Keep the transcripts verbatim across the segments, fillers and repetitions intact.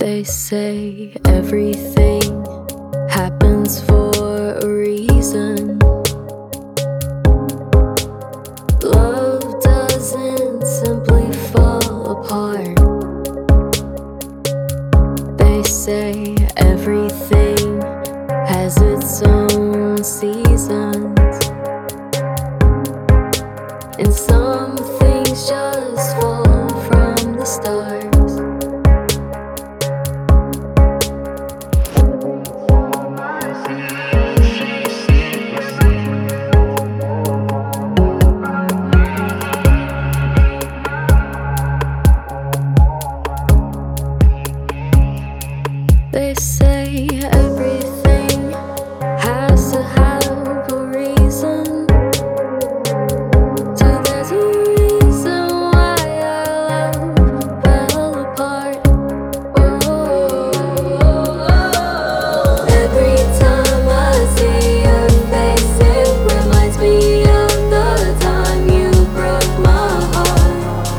They say everything happens for a reason. Love doesn't simply fall apart. They say everything has its own seasons, and some things just fall from the stars. They say everything has to have a reason. So there's a reason why our love fell apart. Oh, every time I see your face, it reminds me of the time you broke my heart.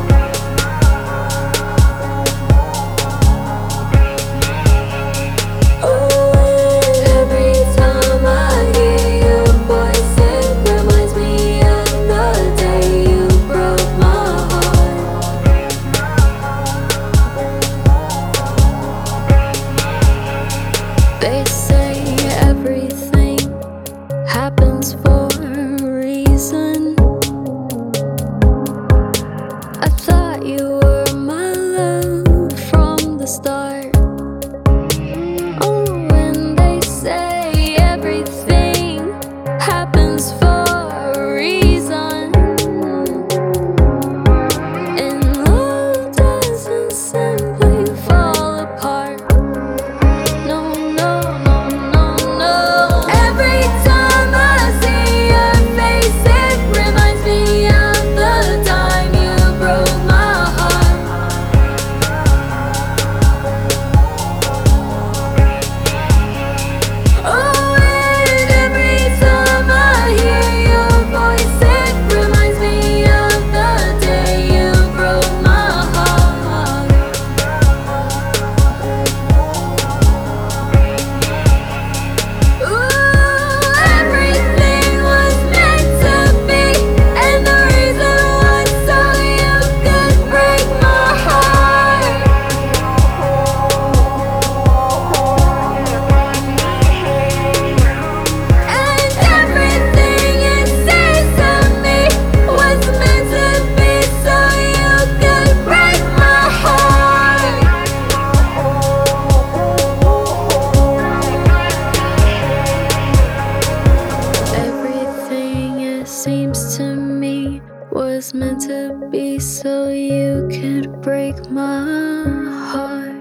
They say everything happens for a reason. I thought you were my love from the start. Oh, when they say everything happens for a reason, and love doesn't simply fall apart. Seems to me was meant to be so you could break my heart.